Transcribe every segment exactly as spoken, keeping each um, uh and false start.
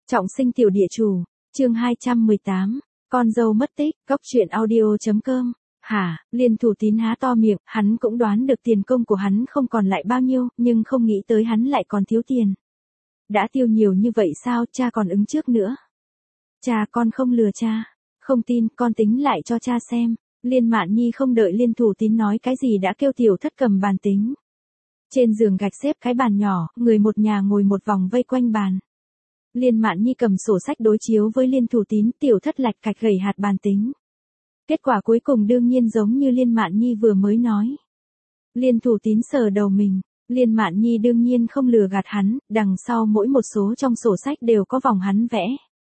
Trọng sinh tiểu địa chủ, chương hai trăm mười tám, con dâu mất tích, góc truyện audio.com. Hả, Liên Thủ Tín há to miệng, hắn cũng đoán được tiền công của hắn không còn lại bao nhiêu, nhưng không nghĩ tới hắn lại còn thiếu tiền. Đã tiêu nhiều như vậy sao, cha còn ứng trước nữa. Cha, con không lừa cha. Không tin, con tính lại cho cha xem. Liên Mạn Nhi không đợi Liên Thủ Tín nói cái gì đã kêu tiểu thất cầm bàn tính. Trên giường gạch xếp cái bàn nhỏ, người một nhà ngồi một vòng vây quanh bàn. Liên Mạn Nhi cầm sổ sách đối chiếu với Liên Thủ Tín, tiểu thất lạch cạch gẩy hạt bàn tính. Kết quả cuối cùng đương nhiên giống như Liên Mạn Nhi vừa mới nói. Liên Thủ Tín sờ đầu mình, Liên Mạn Nhi đương nhiên không lừa gạt hắn, đằng sau mỗi một số trong sổ sách đều có vòng hắn vẽ.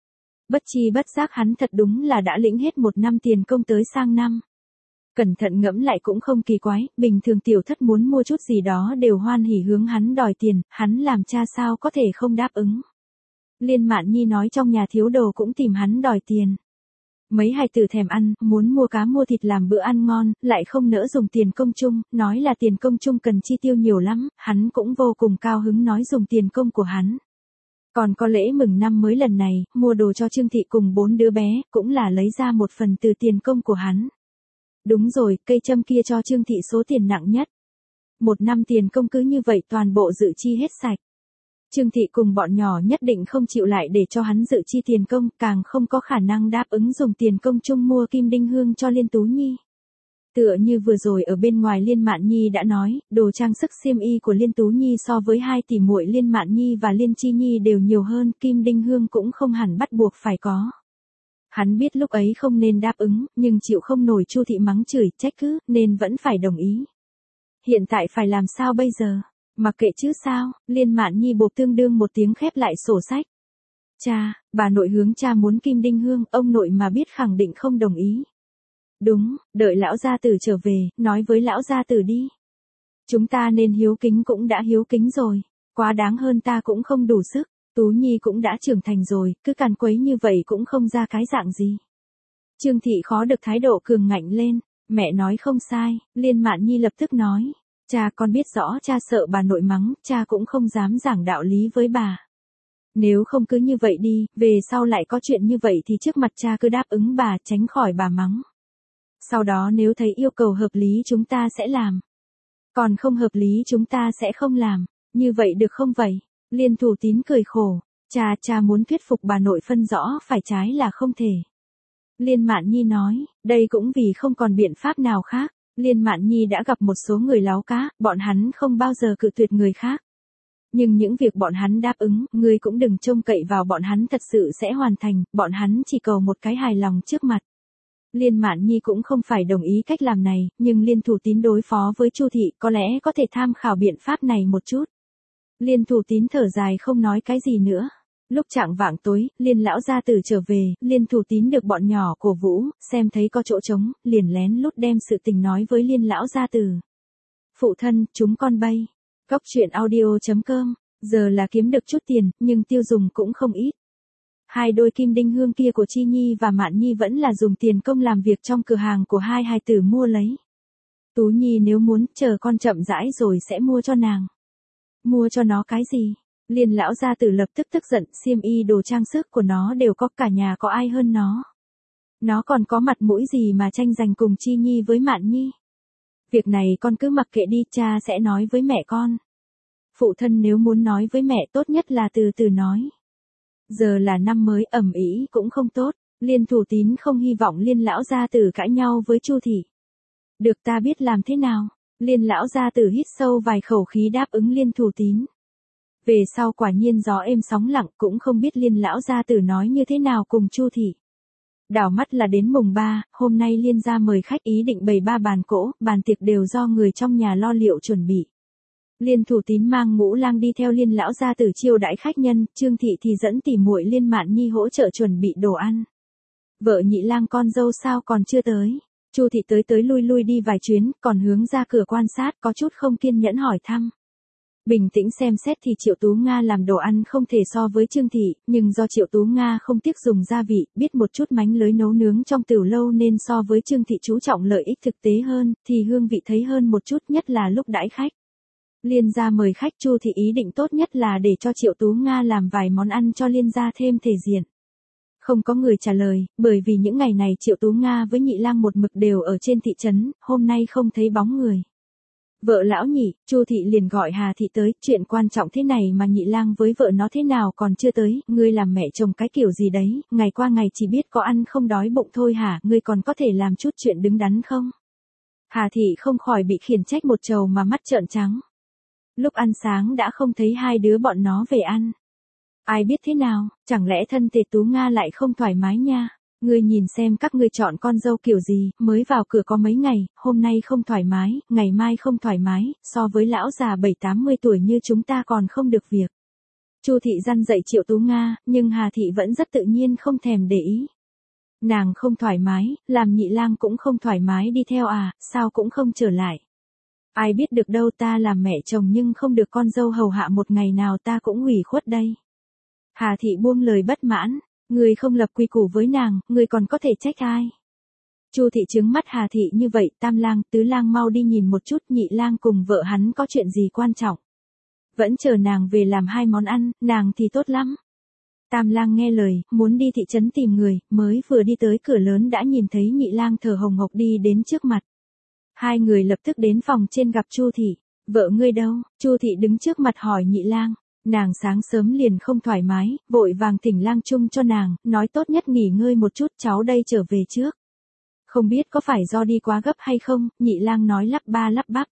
Bất chi bất giác hắn thật đúng là đã lĩnh hết một năm tiền công tới sang năm. Cẩn thận ngẫm lại cũng không kỳ quái, bình thường tiểu thất muốn mua chút gì đó đều hoan hỉ hướng hắn đòi tiền, hắn làm cha sao có thể không đáp ứng. Liên Mạn Nhi nói trong nhà thiếu đồ cũng tìm hắn đòi tiền. Mấy hài tử thèm ăn, muốn mua cá mua thịt làm bữa ăn ngon, lại không nỡ dùng tiền công chung, nói là tiền công chung cần chi tiêu nhiều lắm, hắn cũng vô cùng cao hứng nói dùng tiền công của hắn. Còn có lễ mừng năm mới lần này, mua đồ cho Trương Thị cùng bốn đứa bé, cũng là lấy ra một phần từ tiền công của hắn. Đúng rồi, cây châm kia cho Trương Thị số tiền nặng nhất. Một năm tiền công cứ như vậy toàn bộ dự chi hết sạch. Trương Thị cùng bọn nhỏ nhất định không chịu lại để cho hắn dự chi tiền công, càng không có khả năng đáp ứng dùng tiền công chung mua kim đinh hương cho Liên Tú Nhi. Tựa như vừa rồi ở bên ngoài Liên Mạn Nhi đã nói, đồ trang sức xiêm y của Liên Tú Nhi so với hai tỷ muội Liên Mạn Nhi và Liên Chi Nhi đều nhiều hơn, kim đinh hương cũng không hẳn bắt buộc phải có. Hắn biết lúc ấy không nên đáp ứng, nhưng chịu không nổi Chu Thị mắng chửi, trách cứ, nên vẫn phải đồng ý. Hiện tại phải làm sao bây giờ? Mặc kệ chứ sao, Liên Mạn Nhi bộp tương đương một tiếng khép lại sổ sách. Cha, bà nội hướng cha muốn kim đinh hương, ông nội mà biết khẳng định không đồng ý. Đúng, đợi lão gia tử trở về, nói với lão gia tử đi. Chúng ta nên hiếu kính cũng đã hiếu kính rồi, quá đáng hơn ta cũng không đủ sức, Tú Nhi cũng đã trưởng thành rồi, cứ càn quấy như vậy cũng không ra cái dạng gì. Trương Thị khó được thái độ cường ngạnh lên, mẹ nói không sai, Liên Mạn Nhi lập tức nói. Cha, con biết rõ cha sợ bà nội mắng, cha cũng không dám giảng đạo lý với bà. Nếu không cứ như vậy đi, về sau lại có chuyện như vậy thì trước mặt cha cứ đáp ứng bà, tránh khỏi bà mắng. Sau đó nếu thấy yêu cầu hợp lý chúng ta sẽ làm. Còn không hợp lý chúng ta sẽ không làm. Như vậy được không vậy? Liên Thủ Tín cười khổ. Cha, cha muốn thuyết phục bà nội phân rõ phải trái là không thể. Liên Mạn Nhi nói, đây cũng vì không còn biện pháp nào khác. Liên Mạn Nhi đã gặp một số người láo cá, bọn hắn không bao giờ cự tuyệt người khác. Nhưng những việc bọn hắn đáp ứng, ngươi cũng đừng trông cậy vào bọn hắn thật sự sẽ hoàn thành, bọn hắn chỉ cầu một cái hài lòng trước mặt. Liên Mạn Nhi cũng không phải đồng ý cách làm này, nhưng Liên Thủ Tín đối phó với Chu Thị có lẽ có thể tham khảo biện pháp này một chút. Liên Thủ Tín thở dài không nói cái gì nữa. Lúc chạng vạng tối, Liên lão gia tử trở về, Liên Thủ Tín được bọn nhỏ cổ vũ, xem thấy có chỗ trống, liền lén lút đem sự tình nói với Liên lão gia tử. Phụ thân, chúng con bay. Góc truyện audio.com, giờ là kiếm được chút tiền, nhưng tiêu dùng cũng không ít. Hai đôi kim đinh hương kia của Chi Nhi và Mạn Nhi vẫn là dùng tiền công làm việc trong cửa hàng của hai hài tử mua lấy. Tú Nhi nếu muốn, chờ con chậm rãi rồi sẽ mua cho nàng. Mua cho nó cái gì? Liên lão gia tử lập tức tức giận, xiêm y đồ trang sức của nó đều có, cả nhà có ai hơn nó. Nó còn có mặt mũi gì mà tranh giành cùng Chi Nhi với Mạn Nhi. Việc này con cứ mặc kệ đi, cha sẽ nói với mẹ con. Phụ thân nếu muốn nói với mẹ tốt nhất là từ từ nói. Giờ là năm mới, ầm ĩ cũng không tốt, Liên Thủ Tín không hy vọng Liên lão gia tử cãi nhau với Chu Thị. Được, ta biết làm thế nào. Liên lão gia tử hít sâu vài khẩu khí đáp ứng Liên Thủ Tín. Về sau quả nhiên gió êm sóng lặng, cũng không biết Liên lão gia tử nói như thế nào cùng Chu Thị. Đảo mắt là đến mùng ba, hôm nay Liên gia mời khách ý định bày ba bàn cỗ, bàn tiệc đều do người trong nhà lo liệu chuẩn bị. Liên Thủ Tín mang Ngũ Lang đi theo Liên lão gia tử chiêu đãi khách nhân, Trương Thị thì dẫn tỉ muội Liên Mạn Nhi hỗ trợ chuẩn bị đồ ăn. Vợ Nhị Lang con dâu sao còn chưa tới? Chu Thị tới tới lui lui đi vài chuyến, còn hướng ra cửa quan sát, có chút không kiên nhẫn hỏi thăm. Bình tĩnh xem xét thì Triệu Tú Nga làm đồ ăn không thể so với Trương Thị, nhưng do Triệu Tú Nga không tiếc dùng gia vị, biết một chút mánh lưới nấu nướng trong tửu lâu nên so với Trương Thị chú trọng lợi ích thực tế hơn, thì hương vị thấy hơn một chút, nhất là lúc đãi khách. Liên gia mời khách, Chu thị ý định tốt nhất là để cho Triệu Tú Nga làm vài món ăn cho Liên gia thêm thể diện. Không có người trả lời, bởi vì những ngày này Triệu Tú Nga với Nhị Lang một mực đều ở trên thị trấn, hôm nay không thấy bóng người. Vợ lão Nhị, Chu thị liền gọi Hà thị tới, chuyện quan trọng thế này mà Nhị Lang với vợ nó thế nào còn chưa tới, ngươi làm mẹ chồng cái kiểu gì đấy, ngày qua ngày chỉ biết có ăn không đói bụng thôi hả, ngươi còn có thể làm chút chuyện đứng đắn không? Hà thị không khỏi bị khiển trách một trầu mà mắt trợn trắng. Lúc ăn sáng đã không thấy hai đứa bọn nó về ăn. Ai biết thế nào, chẳng lẽ thân thể Tú Nga lại không thoải mái nha? Ngươi nhìn xem các ngươi chọn con dâu kiểu gì, mới vào cửa có mấy ngày, hôm nay không thoải mái, ngày mai không thoải mái, so với lão già bảy tám mươi tuổi như chúng ta còn không được việc. Chu thị răn dạy Triệu Tú Nga, nhưng Hà thị vẫn rất tự nhiên không thèm để ý. Nàng không thoải mái, làm Nhị Lang cũng không thoải mái đi theo à, sao cũng không trở lại. Ai biết được đâu, ta làm mẹ chồng nhưng không được con dâu hầu hạ một ngày nào ta cũng ủy khuất đây. Hà thị buông lời bất mãn, người không lập quy củ với nàng, người còn có thể trách ai? Chu thị trừng mắt Hà thị như vậy, Tam Lang, Tứ Lang mau đi nhìn một chút, Nhị Lang cùng vợ hắn có chuyện gì quan trọng. Vẫn chờ nàng về làm hai món ăn, nàng thì tốt lắm. Tam Lang nghe lời, muốn đi thị trấn tìm người, mới vừa đi tới cửa lớn đã nhìn thấy Nhị Lang thở hồng hộc đi đến trước mặt. Hai người lập tức đến phòng trên gặp Chu thị. Vợ ngươi đâu? Chu thị đứng trước mặt hỏi Nhị Lang. Nàng sáng sớm liền không thoải mái, vội vàng thỉnh Lang Trung cho nàng, nói tốt nhất nghỉ ngơi một chút, cháu đây trở về trước. Không biết có phải do đi quá gấp hay không, Nhị Lang nói lắp ba lắp bắp.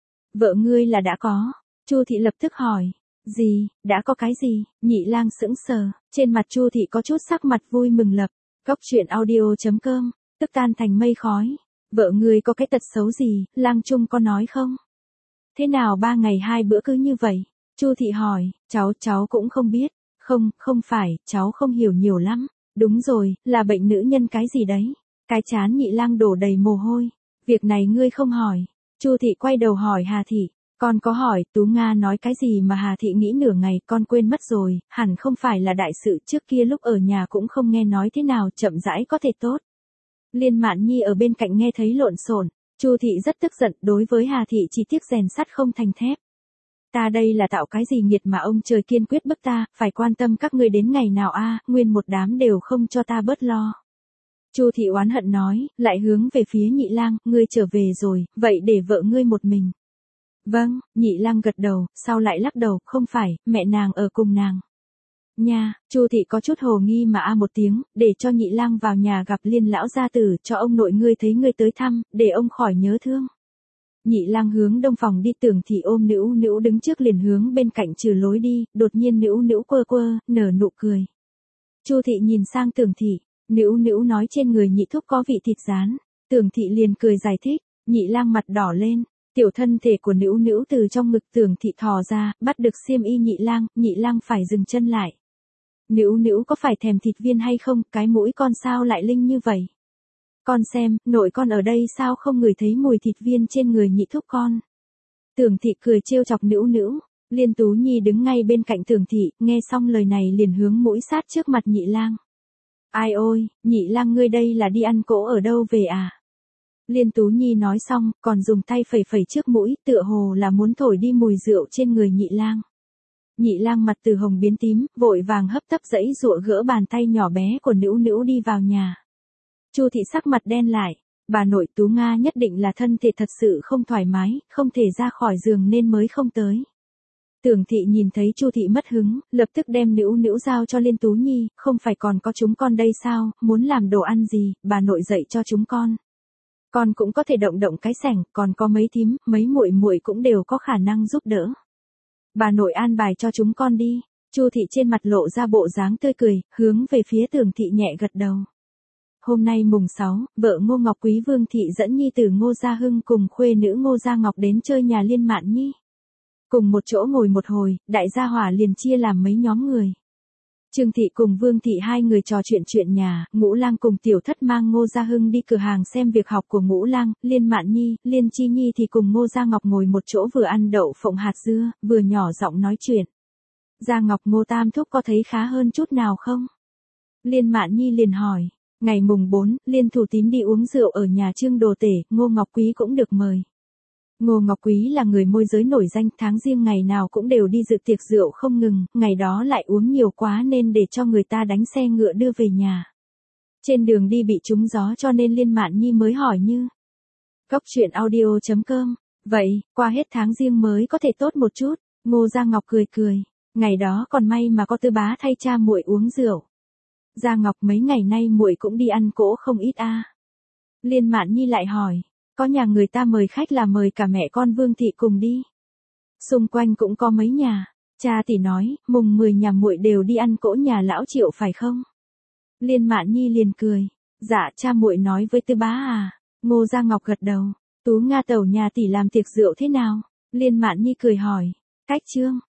Vợ ngươi là đã có. Chu thị lập tức hỏi. Gì, đã có cái gì? Nhị Lang sững sờ, trên mặt Chu thị có chút sắc mặt vui mừng lập. Cốc truyện audio chấm com, tức tan thành mây khói. Vợ ngươi có cái tật xấu gì, Lang Trung có nói không? Thế nào ba ngày hai bữa cứ như vậy? Chu thị hỏi, cháu, cháu cũng không biết. Không, không phải, cháu không hiểu nhiều lắm. Đúng rồi, là bệnh nữ nhân cái gì đấy? Cái chán Nhị Lang đổ đầy mồ hôi. Việc này ngươi không hỏi. Chu thị quay đầu hỏi Hà thị. Con có hỏi, Tú Nga nói cái gì mà Hà thị nghĩ nửa ngày, con quên mất rồi, hẳn không phải là đại sự, trước kia lúc ở nhà cũng không nghe nói thế nào, chậm rãi có thể tốt. Liên Mạn Nhi ở bên cạnh nghe thấy lộn xộn, Chu thị rất tức giận, đối với Hà thị chỉ tiếc rèn sắt không thành thép. Ta đây là tạo cái gì nghiệt mà ông trời kiên quyết bức ta, phải quan tâm các ngươi đến ngày nào a, nguyên một đám đều không cho ta bớt lo. Chu thị oán hận nói, lại hướng về phía Nhị Lang, ngươi trở về rồi, vậy để vợ ngươi một mình. Vâng, Nhị Lang gật đầu, sau lại lắc đầu, không phải, mẹ nàng ở cùng nàng. Nha, Chu thị có chút hồ nghi mà a một tiếng, để cho Nhị Lang vào nhà gặp Liên lão gia tử, cho ông nội ngươi thấy ngươi tới thăm, để ông khỏi nhớ thương. Nhị Lang hướng đông phòng đi, Tưởng thị ôm Nữu Nữu đứng trước liền hướng bên cạnh trừ lối đi, đột nhiên Nữu Nữu quơ quơ, nở nụ cười. Chu thị nhìn sang Tưởng thị, Nữu Nữu nói trên người nhị thúc có vị thịt rán, Tưởng thị liền cười giải thích, Nhị Lang mặt đỏ lên. Tiểu thân thể của Nữu Nữu từ trong ngực Tưởng thị thò ra, bắt được xiêm y Nhị Lang, Nhị Lang phải dừng chân lại. Nữu Nữu có phải thèm thịt viên hay không, cái mũi con sao lại linh như vậy? Con xem, nội con ở đây sao không ngửi thấy mùi thịt viên trên người nhị thúc con? Tưởng thị cười trêu chọc Nữu Nữu, Liên Tú Nhi đứng ngay bên cạnh Tưởng thị, nghe xong lời này liền hướng mũi sát trước mặt Nhị Lang. Ai ôi, Nhị Lang ngươi đây là đi ăn cỗ ở đâu về à? Liên Tú Nhi nói xong, còn dùng tay phẩy phẩy trước mũi, tựa hồ là muốn thổi đi mùi rượu trên người Nhị Lang. Nhị Lang mặt từ hồng biến tím, vội vàng hấp tấp dãy dụa gỡ bàn tay nhỏ bé của Nữu Nữu đi vào nhà. Chu thị sắc mặt đen lại, bà nội Tú Nga nhất định là thân thể thật sự không thoải mái, không thể ra khỏi giường nên mới không tới. Tưởng thị nhìn thấy Chu thị mất hứng, lập tức đem Nữu Nữu giao cho Liên Tú Nhi, không phải còn có chúng con đây sao, muốn làm đồ ăn gì, bà nội dạy cho chúng con. Con cũng có thể động động cái sảnh, còn có mấy thím, mấy muội muội cũng đều có khả năng giúp đỡ. Bà nội an bài cho chúng con đi. Chu thị trên mặt lộ ra bộ dáng tươi cười, hướng về phía Tưởng thị nhẹ gật đầu. Hôm nay mùng sáu, vợ Ngô Ngọc Quý Vương thị dẫn nhi tử Ngô Gia Hưng cùng khuê nữ Ngô Gia Ngọc đến chơi nhà Liên Mạn Nhi. Cùng một chỗ ngồi một hồi, đại gia hỏa liền chia làm mấy nhóm người. Trương thị cùng Vương thị hai người trò chuyện chuyện nhà, Ngũ Lang cùng Tiểu Thất mang Ngô Gia Hưng đi cửa hàng xem việc học của Ngũ Lang, Liên Mạn Nhi, Liên Chi Nhi thì cùng Ngô Gia Ngọc ngồi một chỗ vừa ăn đậu phộng hạt dưa, vừa nhỏ giọng nói chuyện. Gia Ngọc, Ngô Tam thúc có thấy khá hơn chút nào không? Liên Mạn Nhi liền hỏi. Ngày mùng bốn, Liên Thủ Tín đi uống rượu ở nhà Trương Đồ Tể, Ngô Ngọc Quý cũng được mời. Ngô Ngọc Quý là người môi giới nổi danh, tháng riêng ngày nào cũng đều đi dự tiệc rượu không ngừng, ngày đó lại uống nhiều quá nên để cho người ta đánh xe ngựa đưa về nhà. Trên đường đi bị trúng gió cho nên Liên Mạn Nhi mới hỏi Như. Cốc truyện audio chấm com. Vậy, qua hết tháng riêng mới có thể tốt một chút. Ngô Gia Ngọc cười cười. Ngày đó còn may mà có Tư bá thay cha muội uống rượu. Gia Ngọc mấy ngày nay muội cũng đi ăn cỗ không ít a. À. Liên Mạn Nhi lại hỏi. Có nhà người ta mời khách là mời cả mẹ con Vương thị cùng đi. Xung quanh cũng có mấy nhà. Cha tỷ nói, mùng mười nhà muội đều đi ăn cỗ nhà lão Triệu phải không? Liên Mạn Nhi liền cười. Dạ cha muội nói với Tư bá à. Ngô Gia Ngọc gật đầu. Tú Nga tẩu nhà tỷ làm tiệc rượu thế nào? Liên Mạn Nhi cười hỏi. Cách trương.